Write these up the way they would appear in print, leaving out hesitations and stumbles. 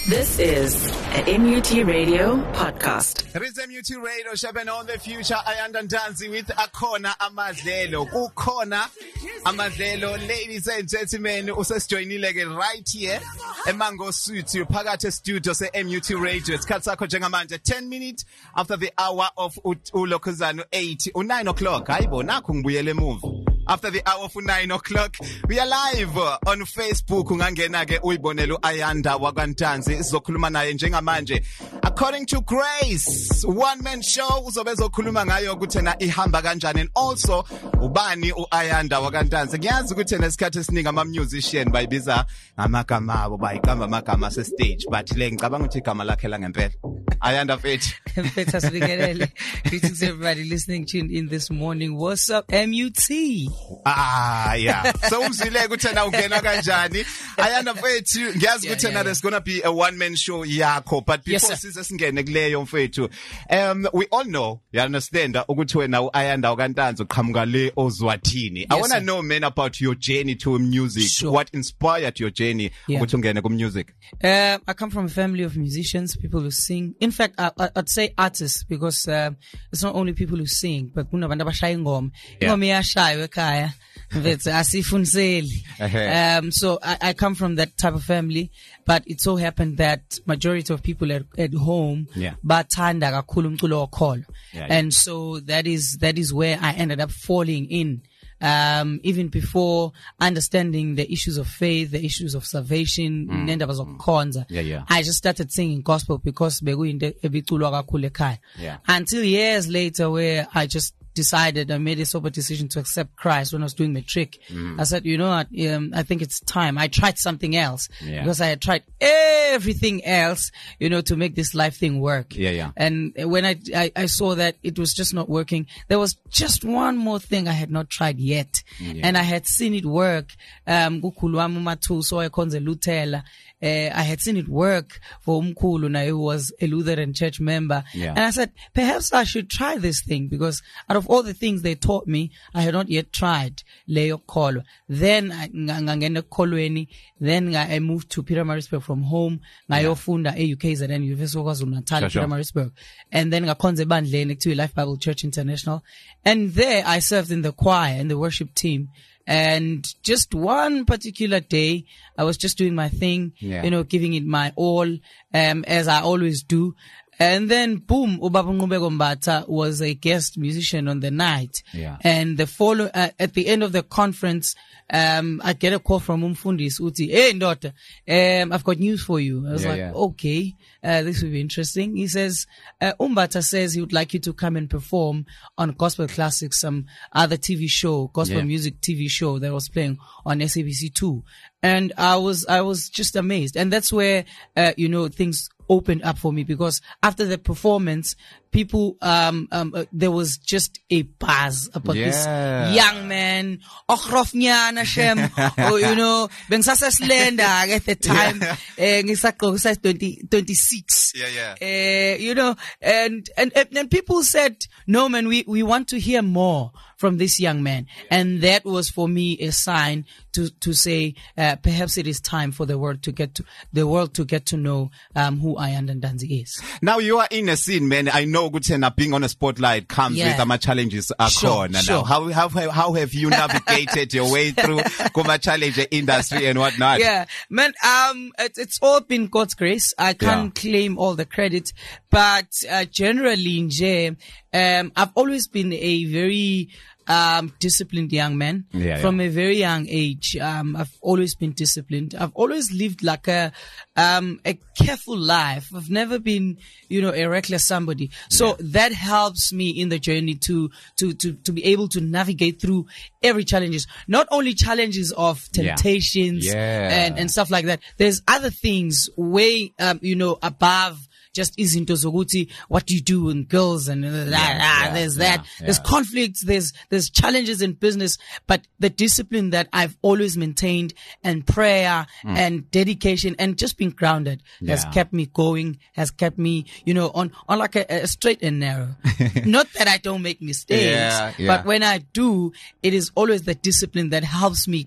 This is a MUT Radio podcast. There is MUT Radio, Shaban on the future. I am dancing with Akona Amadlelo. Ukona Amadlelo, ladies and gentlemen, usesijoyinile right here. Emango Suits, phakathi studio se MUT Radio. Isikhathi sakho njengamanje 10 minutes after the hour of uLokhuzana 8 9 o'clock. Hayibo nakho ngibuyele emuva. After the hour of 9 o'clock, we are live on Facebook. Ungangena ke uyibonela uAyanda wakwantanzi sizokhuluma naye njengamanje. According to Grace, one man show uzobe zokhuluma ngayo ukuthi na ihamba kanjani, and also ubani uAyanda wakwantanzi. Ngiyazi ukuthi nesikhathi esiningi ama musician bayibiza ngamagama abo, bayikamba amagama se stage, but le ngicabanga ukuthi igama lakhe la ngempela. Ayanda Fethu. Greetings everybody listening, tuned in this morning. What's up, MUT? Yeah. So umzile ukuthi na ungena kanjani? Ayanda Fethu, ngiyazi ukuthi na there's going to be a one man show yakho, but before size singene kuleyo mfethu, we all know, you understand, ukuthi wena uAyanda wakwantanzi uqhamuka le ozwathini. I want to know, man, about your journey to music. Sure. What inspired your journey ukuthi ungene ku music? I come from a family of musicians, people who sing. In fact, I'd say artists, because it's not only people who sing, but kunabantu abashaya ingoma. Ingoma iyashaywa ekhaya. So I come from that type of family, but it so happened that majority of people at home bathanda kakhulu umculo wokholo. And so that is where I ended up falling in. Even before understanding the issues of faith, the issues of salvation, I just started singing gospel because until years later, where I just decided, I made a sober decision to accept Christ when I was doing matric. I said, you know what, I think it's time. I tried something else because I had tried everything else, to make this life thing work. And when I saw that it was just not working, there was just one more thing I had not tried yet. And I had seen it work. I had seen it work for Umkhulu, who was a Lutheran church member. And I said, perhaps I should try this thing, because out of all the things they taught me, I had not yet tried Leyo Kolo. Then I moved to Pietermaritzburg from home. Ngayofunda UKZN, University of KwaZulu-Natal, Pietermaritzburg. And then ngakhonza ebandleni to Life Bible Church International. And there I served in the choir and the worship team. And just one particular day, I was just doing my thing, giving it my all, as I always do. And then, boom, Ubaba Nqubeko Mbatha was a guest musician on the night. And at the end of the conference, I get a call from Umfundisi Uti. Hey, daughter, I've got news for you. I was okay, this will be interesting. He says, Mbatha says he would like you to come and perform on Gospel Classics, some other TV show, gospel music TV show that was playing on SABC2. And I was just amazed. And that's where, things opened up for me, because after the performance, people, there was just a buzz about this young man. Bengsasa slender at the time. 26. And people said, no, man, we want to hear more from this young man. And that was for me a sign to say, perhaps it is time for the world to get to know, who Ayanda Ntanzi is. Now you are in a scene, man. I know Gutena being on a spotlight comes with some challenges. Sure. Now, how have you navigated your way through Kuma challenge industry and whatnot? Yeah, man. It's all been God's grace. I can't claim all the credit, but generally, I've always been a very disciplined young man from a very young age. I've always been disciplined. I've always lived like a careful life. I've never been, a reckless somebody. So that helps me in the journey to be able to navigate through every challenges, not only challenges of temptations and stuff like that. There's other things way, above just izinto zokuthi what do you do in girls and there's that. There's conflicts, there's challenges in business, but the discipline that I've always maintained and prayer and dedication and just being grounded has kept me going, has kept me, on like a straight and narrow. Not that I don't make mistakes, but when I do, it is always the discipline that helps me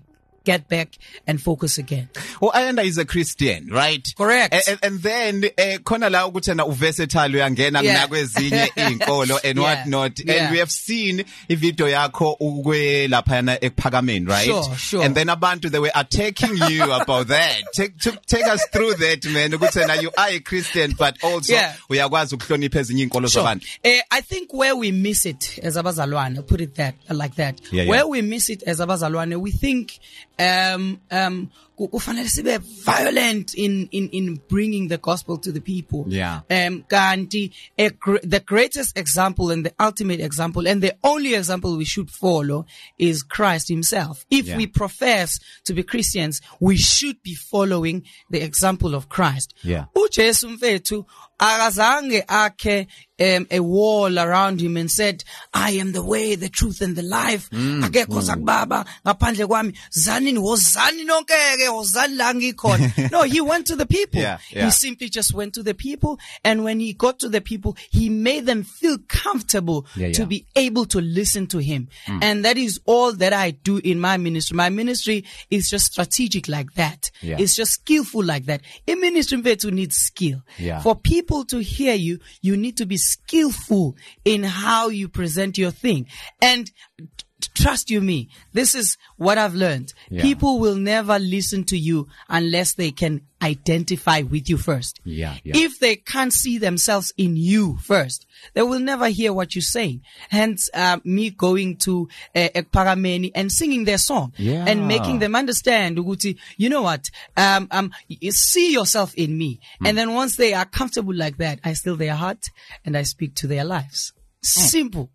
get back and focus again. Well, Ayanda is a Christian, right? Correct. And then khona la ukuthi na uversatile uyangena nakwezinye inkolo and what not. And we have seen ivideo yakho ukwe laphana ekuphakameni, right? Sure. And then abantu they were attacking you about that. Take us through that, man. Ukuthi na you are a Christian but also uyakwazi ukuhlonipha ezinye inkolo zabantu. I think where we miss it as abazalwane, put it like that. Where we miss it as abazalwane, we think kufanele sibe violent in bringing the gospel to the people. Kanti the greatest example and the ultimate example and the only example we should follow is Christ himself. If we profess to be Christians, we should be following the example of Christ. uJesu mfethu akazange akhe a wall around him and said, I am the way, the truth and the life. Akekho zakubaba ngaphandle kwami. Zanini wozani nonkeke wozani la ngikhona. No, he went to the people. He simply just went to the people, and when he got to the people, he made them feel comfortable to be able to listen to him. And that is all that I do in my ministry. My ministry is just strategic like that. It's just skillful like that. A ministry mfethu needs skill. For people to hear you, you need to be skillful in how you present your thing. And trust you me, this is what I've learned. People will never listen to you unless they can identify with you first. If they can't see themselves in you first, they will never hear what you're saying. Hence, me going to Ekparameni and singing their song and making them understand, Uguti, you know what, you see yourself in me. And then once they are comfortable like that, I still their heart and I speak to their lives. Simple.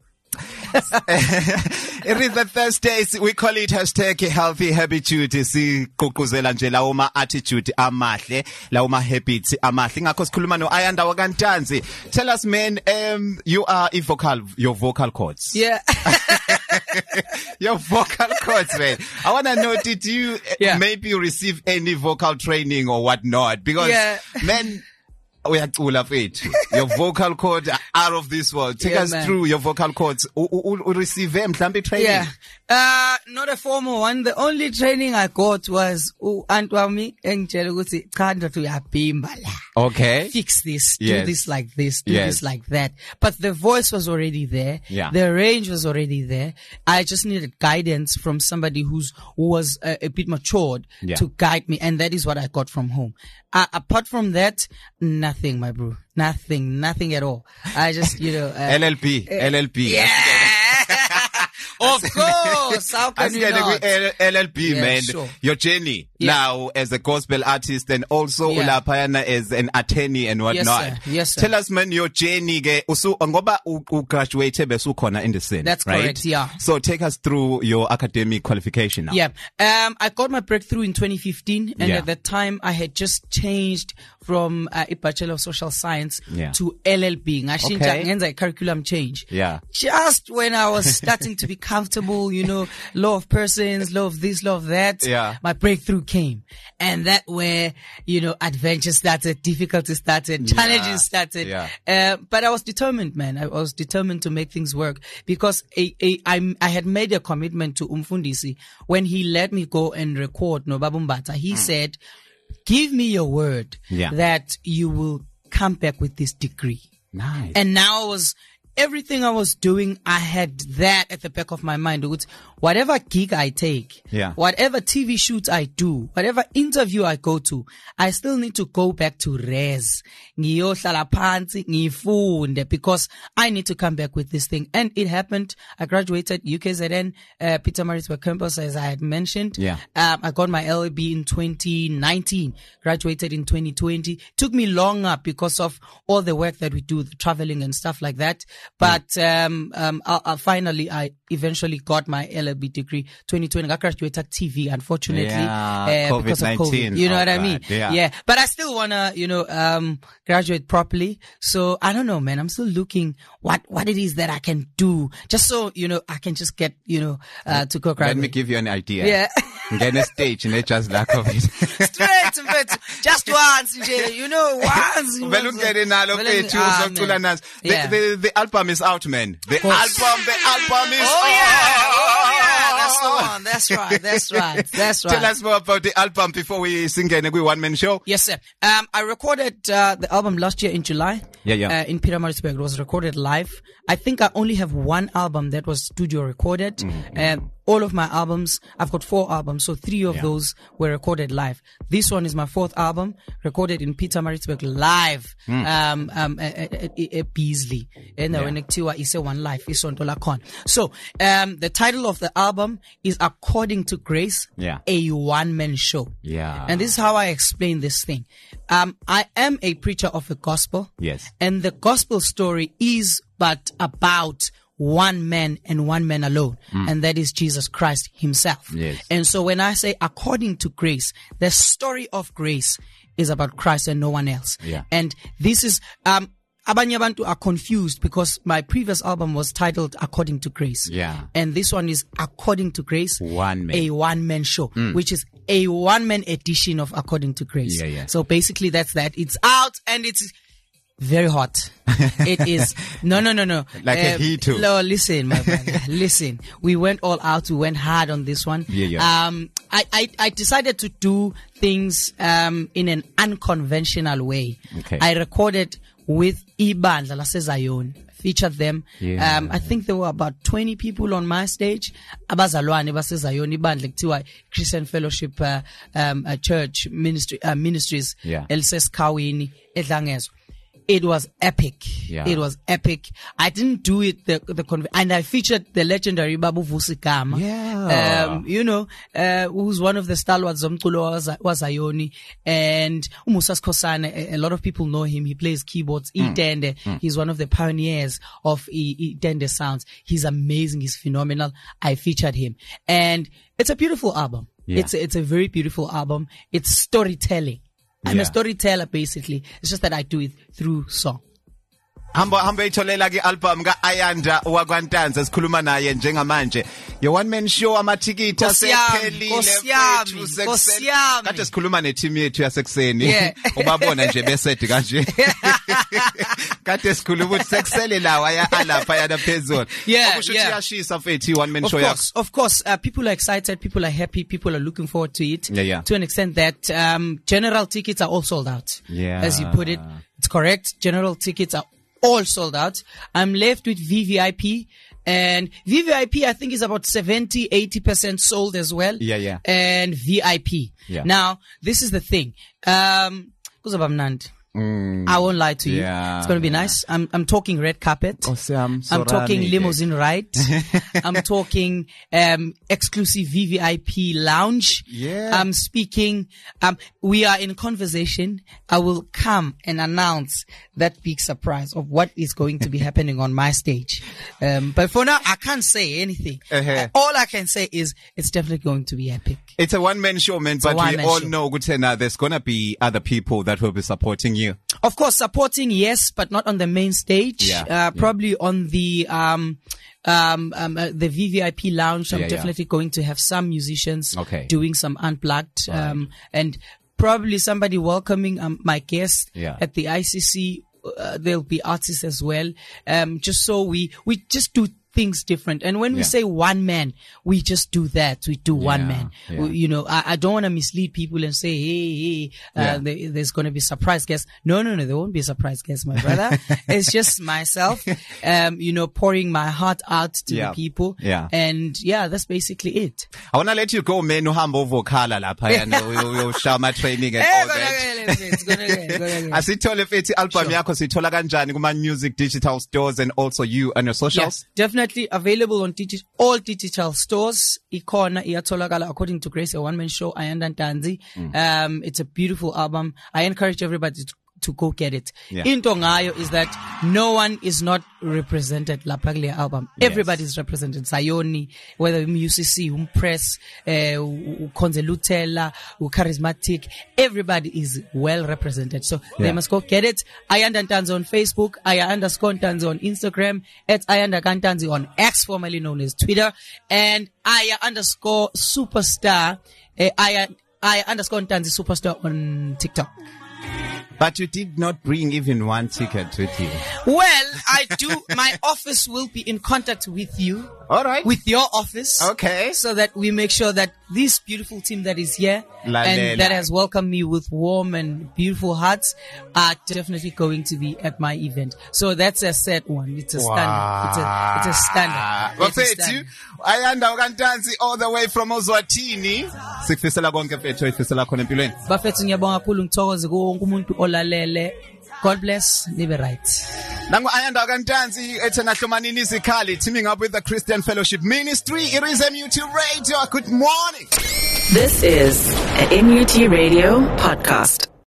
It is the Thursdays. We call it #healthy habitude. Sigqugquzela nje lawo ma attitude amahle, lawo ma habits amahle. Ngakho sikhuluma no Ayanda wakantanzi. Tell us, man, you are your vocal cords. Your vocal cords, man. I want to know, did you maybe receive any vocal training or whatnot? Because, man, your vocal cords are out of this world. Take us through your vocal cords. Receive mhlambe training? Not a formal one. The only training I got was Antwami engitshela ukuthi chanda uyabhimba la. Okay. Fix this, do this like this, do this like that. But the voice was already there. The range was already there. I just needed guidance from somebody who was a bit matured to guide me, and that is what I got from home. Apart from that, nothing, my bro. Nothing at all. I just, LLP. Of course. How can you not? LLP, man. Your journey now as a gospel artist and also ulapayana as an attorney and whatnot. Yes, sir. Tell us, man, your journey. Ngoba graduated besukhona in the scene. That's right? Correct. So take us through your academic qualification now. I got my breakthrough in 2015, and at that time I had just changed from a Bachelor of Social Science to LLB. Ngashintsha a curriculum change. Just when I was starting to be comfortable, law of persons, law of this, law of that, my breakthrough came. And that where, adventure started, difficulty started, challenges started. But I was determined, man. I was determined to make things work because I had made a commitment to Umfundisi when he let me go and record No Babumbata. He said, give me your word that you will come back with this degree. Nice. And now everything I was doing, I had that at the back of my mind. Whatever gig I take, whatever TV shoots I do, whatever interview I go to, I still need to go back to res. Ngiyohlala phansi, ngifunde, because I need to come back with this thing. And it happened. I graduated UKZN, Pietermaritzburg campus, as I had mentioned. I got my LLB in 2019, graduated in 2020. Took me longer because of all the work that we do, the traveling and stuff like that. But finally, I eventually got my LLB degree 2020. I graduated TV, unfortunately, because of COVID. You know what I mean? But I still wanna, graduate properly. So I don't know, man. I'm still looking what it is that I can do, just so I can just get to go graduate. Let me give you an idea. Get a stage and just lack of it. Straight, just once, once. The album is out, man. The album is out. Oh yeah, one. That's right. Tell us more about the album before we sing in a one-man show. Yes, sir. I recorded the album last year in July. Yeah. In Pietermaritzburg. It was recorded live. I think I only have one album that was studio recorded. All of my albums, I've got 4 albums, so 3 of those were recorded live. This one is my 4th album, recorded in Pietermaritzburg live. Beasley. And when it's one life, it's on Dolakon. So, the title of the album is According to Grace, a one-man show. Yeah. And this is how I explain this thing. I am a preacher of the gospel. Yes. And the gospel story is but about one man and one man alone, and that is Jesus Christ himself. Yes. And so when I say according to grace, the story of grace is about Christ and no one else. Yeah. And this is, abanye abantu are confused because my previous album was titled According to Grace. Yeah. And this one is According to Grace, a one-man show, which is a one-man edition of According to Grace. Yeah. So basically that's that. It's out and it's very hot. It is. No. Like a heat too. No, listen, my brother. Listen. We went all out. We went hard on this one. Yeah. I decided to do things, in an unconventional way. Okay. I recorded with Ibandla Lasezayon. Featured them. Yeah. I think there were about 20 people on my stage. Abazalwane basezayon ibandla kuthiwa Christian Fellowship Church Ministries Elseskawini eDlangezwa. It was epic. Yeah. It was epic. I didn't do it and I featured the legendary Babu Vusikama. Yeah. Who's one of the stalwarts zomculo wazayoni, and Musas Kosane. A lot of people know him. He plays keyboards. Itende. He's one of the pioneers of Itende sounds. He's amazing. He's phenomenal. I featured him, and it's a beautiful album. Yeah. It's a very beautiful album. It's storytelling. I'm a storyteller basically. It's just that I do it through song. Hamba itholela ke album ka Ayanda wakwantanza sikhuluma naye njengamanje. Your one man show amathikiti asephelile Nkosi yami. Kade sikhuluma ne team yethu yasekuseni. Ubabona nje besedi kanje. Kade sikhuluma ukuthi sekusele lawa ya alapha yana phezulu. Okusho ukuthi yashisa mfethu one man show yakho. Of course, people are excited, people are happy, people are looking forward to it. Yeah. To an extent that general tickets are all sold out. Yeah. As you put it, it's correct. General tickets are all sold out. I'm left with VVIP, and VVIP I think is about 70-80% sold as well. Yeah. And VIP. Yeah. Now, this is the thing. I won't lie to you. Yeah. It's going to be nice. I'm talking red carpet. I'm talking limousine ride. I'm talking exclusive VVIP lounge. Yeah. I'm speaking. We are in conversation. I will come and announce that big surprise of what is going to be happening on my stage. But for now, I can't say anything. All I can say is it's definitely going to be epic. It's a one-man show, man, but we all know Gutena, there's going to be other people that will be supporting you. Of course, supporting, yes, but not on the main stage. Probably on the VVIP lounge. I'm definitely going to have some musicians doing some unplugged, and probably somebody welcoming my guest at the ICC. There'll be artists as well. Just so we just do things different. And when we say one man, we just do that. We do one man. I don't want to mislead people and say, hey, there's going to be surprise guests. No, there won't be a surprise guest, my brother. It's just myself, pouring my heart out to the people. And that's basically it. I want to let you go, man. Uhambo vocala lapha yana ushama training and all that. Asithole fethi album yakho sithola kanjani kuma music digital stores and also you and your socials? Definitely available on all digital stores. Ikona iyatholakala According to Grace, a one-man show. Ayanda Ntanzi. It's a beautiful album. I encourage everybody to go get it. Into ngayo is that no one is not represented lapha kule album. Everybody is represented. Sayoni, whether UCC, Press, Konze Lutella, Charismatic, everybody is well represented. So they must go get it. Ayanda Ntanzi on Facebook, Aya_Ntanzi on Instagram, at Ayanda_Ntanzi on X, formerly known as Twitter, and Aya_Superstar, Aya_Ntanzi Superstar on TikTok. But you did not bring even one ticket with you. Well, I do. My office will be in contact with you. All right. with your office. Okay. So that we make sure that this beautiful team that is here Lalela. and that has welcomed me with warm and beautiful hearts are definitely going to be at my event. So that's a set one. It's a standard. It's a standard. Bafethu, ayanda ukantanzi all the way from Ozwatini. Sikufisela konke mfethu oyifisela khona empilweni. Bafethu ngiyabonga kakhulu ngithokoze wonke umuntu olalele. God bless, live right. Nangu ayanda ukantanzi ethena hlomanini izikhali teaming up with the Christian Fellowship Ministry. It is MUT Radio. Good morning. This is a MUT Radio podcast.